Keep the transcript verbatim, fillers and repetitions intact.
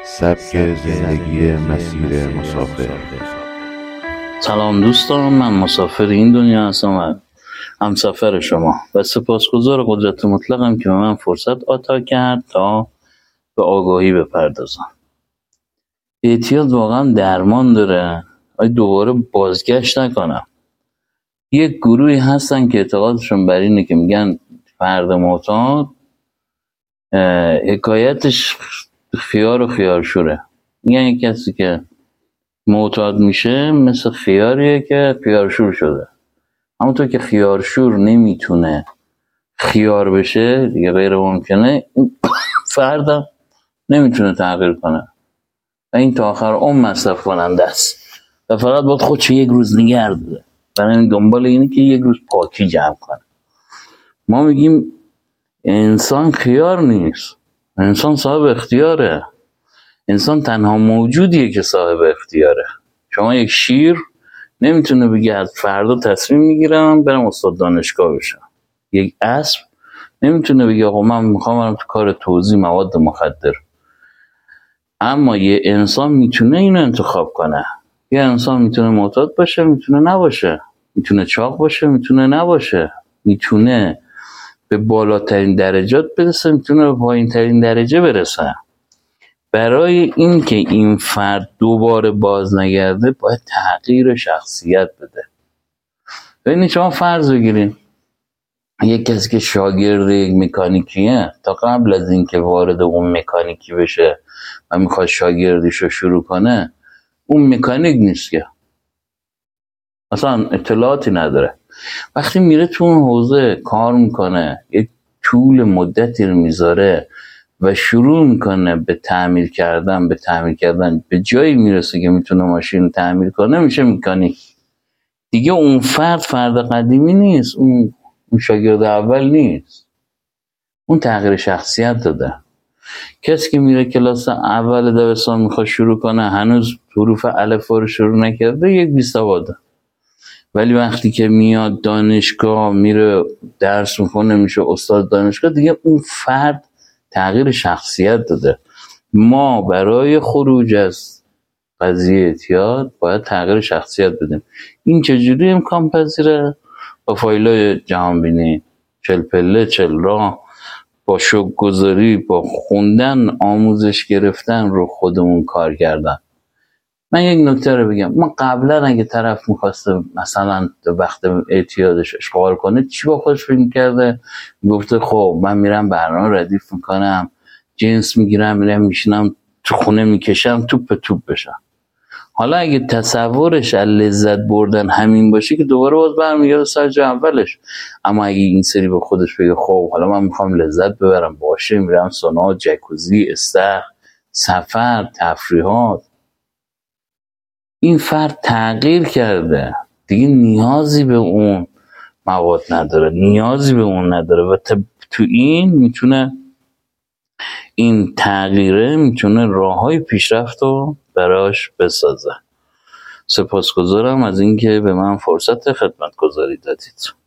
سبک زندگی مسیر مسافر. سلام دوستان، من مسافر این دنیا هستم و همسفر شما و سپاسگزار قدرت مطلقم که به من فرصت عطا کرد تا به آگاهی بپردازم. اعتیاد واقعا درمان داره، آیا دوباره بازگشت نکنم. یک گروهی هستن که اعتقادشون بر اینه که میگن فرد معتاد حکایتش خیار و خیارشوره. میگن یک کسی که معتاد میشه مثل خیاریه که خیارشور شده. همونطور که خیارشور نمیتونه خیار بشه، دیگه غیر ممکنه، فردم نمیتونه تغییر کنه و این تا آخر عمر مصرف کننده است و فقط باید خودش یک روز نگه داره. برای این دنبال اینه که یک روز پاکی جمع کنه. ما میگیم انسان خیار نیست، انسان صاحب اختیاره. انسان تنها موجودیه که صاحب اختیاره. شما یک شیر نمیتونه بگه از فردا تصمیم میگیرم برم استاد دانشگاه بشم. یک اسب نمیتونه بگه آقا من میخوام برم تو کار توزیع مواد مخدر. اما یه انسان میتونه اینو انتخاب کنه. یه انسان میتونه معتاد باشه، میتونه نباشه، میتونه چاق باشه، میتونه نباشه، میتونه به بالاترین درجات برسه، میتونه به پایین ترین درجه برسه. برای اینکه این فرد دوباره باز نگرده باید تغییر شخصیت بده. ببینید شما فرض بگیرید یک کسی که شاگرد یک مکانیکیه، تا قبل از اینکه وارد اون مکانیکی بشه و میخواد شاگردیش رو شروع کنه، اون مکانیک نیست که اصلا اطلاعاتی نداره. وقتی میره تو اون حوزه کار میکنه، یک طول مدتی رو میذاره و شروع میکنه به تعمیر کردن به تعمیر کردن به جایی میرسه که میتونه ماشین تعمیر کنه، میشه مکانیک. دیگه اون فرد فرد قدیمی نیست، اون اون شاگرد اول نیست، اون تغییر شخصیت داده. کسی که میره کلاس اول دبستان میخواد شروع کنه، هنوز حروف الف رو شروع نکرده، یک بی‌سواده. ولی وقتی که میاد دانشگاه، میره درس میکنه، میشه استاد دانشگاه، دیگه اون فرد تغییر شخصیت داده. ما برای خروج از قضیه اعتیاد باید تغییر شخصیت بدیم. این چجوری امکان پذیره؟ با فایلای جهانبینی، چل پله چل راه، با شوک گذاری، با خوندن، آموزش گرفتن رو خودمون کار کردن. من یک نکته رو بگم، ما قبلا اگه طرف میخواسته مثلا وقت اعتیادش اشغال کنه، چی با خودش فکر کرده؟ گفته خب من میرم برنامه ردیف میکنم، جنس میگیرم، میرم میشینم تو خونه میکشم توپ توپ بشم. حالا اگه تصورش از لذت بردن همین باشه که دوباره باز برمیگرده سر جای اولش. اما اگه این سری به خودش بگه خب حالا من میخوام لذت ببرم، باشه میرم سونا، جکوزی، استخر، سفر، تفریحات، این فرد تغییر کرده، دیگه نیازی به اون مواد نداره، نیازی به اون نداره و تو این میتونه، این تغییره میتونه راههای پیشرفت رو براش بسازه. سپاسگزارم از اینکه به من فرصت خدمت گذاری دادید.